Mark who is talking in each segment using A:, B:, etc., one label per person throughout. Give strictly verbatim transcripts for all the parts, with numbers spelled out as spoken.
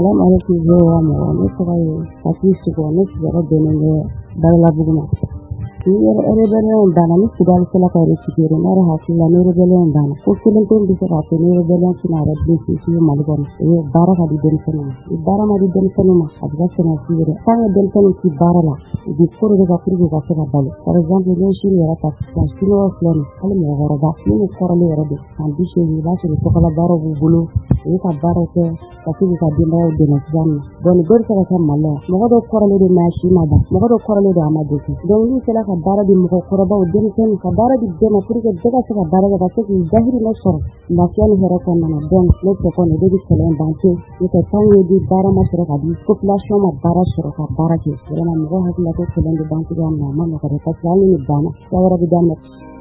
A: Salam alaikum wa rahmatullahi wa barakatuh. Ne sigara benende Bayla Buguma. Ni rebellion dana ni sidal sala ka resigere mara hakila ni rebellion dana. Ko kelen ko bisa ka ni rebellion sina rabbi ci ci malgon. E baraka di den sana. E bara ma di den sana ma abga sana sigere. Tanga den sana ci bara la. Di foro de ka kuri ka sala bale. Par exemple ni shiri ya ta sino flani. Kale mo goroba. Ni ko korale rabi. Ambition ni ba ci ko kala bara bu bulu. E ka bara ke ka ci ka dinda de na jani. Don ber ka ka malla. Mo do korale de na shi ma ba. Mo do korale de amade. Don ni sala bara di mo koraba o den sen ka bara di de na puri ke daga sa bara ga ta ki zahiri na sor na fiani hera kan na don le ko ko ne de kelen banke ni ka tango di bara ma sura ka di population ma bara sura ka bara ke na mo ha la ko kelen de banke ga na ma ma ka ta tsani ni bana sawara bi dan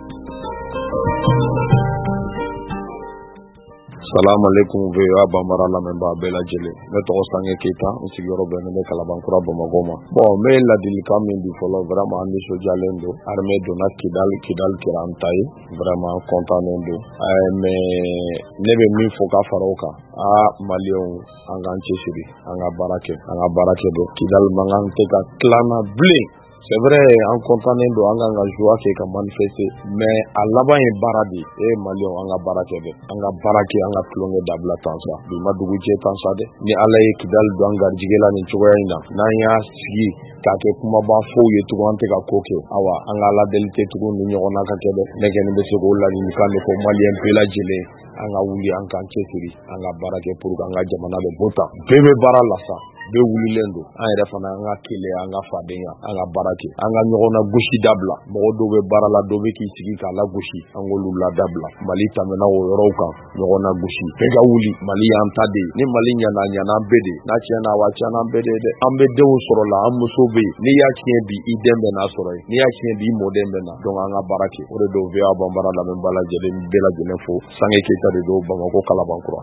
B: Salam alaikum veya bamara la memba bela jele ne to sange kita usigoro bene ne kalabankura bomagoma bon me la dilika min di folo vraiment andi so jalendo armée do na kidal kidal kirantai vraiment content ndo ay me nebe min foka faroka a malion anga nchesiri anga barake anga barake do kidal mangan te ka klana blé. C'est vrai, en content de anga nga joie qui est manifesté, mais à l'avant est baradi et malion anga barake de anga barake anga klonge dabla tansa bi madugu je tansa de ni alaye kidal do anga jigela ni choyina na ya sigi ka ke kuma ba fo ye to ante ka koke awa anga la delite to ni nyona ka kebe negen be se go la ni kan ko malien pe la jele anga wuli anga chesiri anga barake pour anga jamana de bota bebe barala sa be wuli lendo an yɛrɛ fana an ka kele an ka fadenya an ka baara kɛ an ka ɲɔgɔnna gosi dabila mɔgɔ dɔw bɛ baara la dɔw bɛ k'i sigi k'a la gosi an k'olu la dabila Mali tɛmɛna o yɔrɔw kan ɲɔgɔnna gosi bɛɛ ka wuli Mali y'an ta de ni Mali ɲana ɲana an bɛɛ de n'a tiɲɛna a wa tiɲɛna an bɛɛ de dɛ an bɛ denw sɔrɔ la an muso bɛ yen n'i y'a tiɲɛ bi i den bɛ n'a sɔrɔ yen n'i y'a tiɲɛ bi i mɔden bɛ na donc an ka baara kɛ o de don V A Banbara lamɛn bɛɛ lajɛlen bɛɛ lajɛlen fo Sange Keita de don Bamako Kalabankura.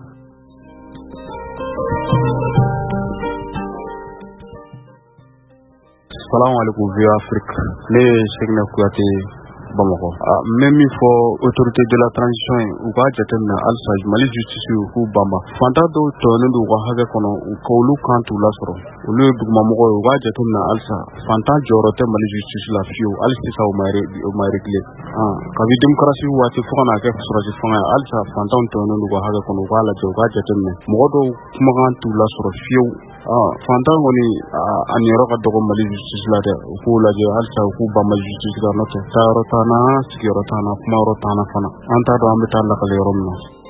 C: Salam alaikum V A Afrique. Ne Cheikhna Kouyaté Bamako. Même il faut autorité de la transition ou pas jatemna alsa Mali justice ou bamba. Fanta do tono do wa haga kono ko lu kantu lasro. Ulu dugma mo ko wa jatemna alsa fanta jorote Mali justice la fiu alsi sa o mare o mare gle. Ah ka bi demokrasi wa ti fona ke suraji fona alsa fanta tono do wa haga kono wala jo wa jatemna. Mo do kuma kantu lasro fiu ah fanta ngoni an yoro ka dogo Mali justice la de ko la je alsa ko bamba justice la note. Taro tana sigiro tana kuma ro tana fana anta do ambe talla kale rom no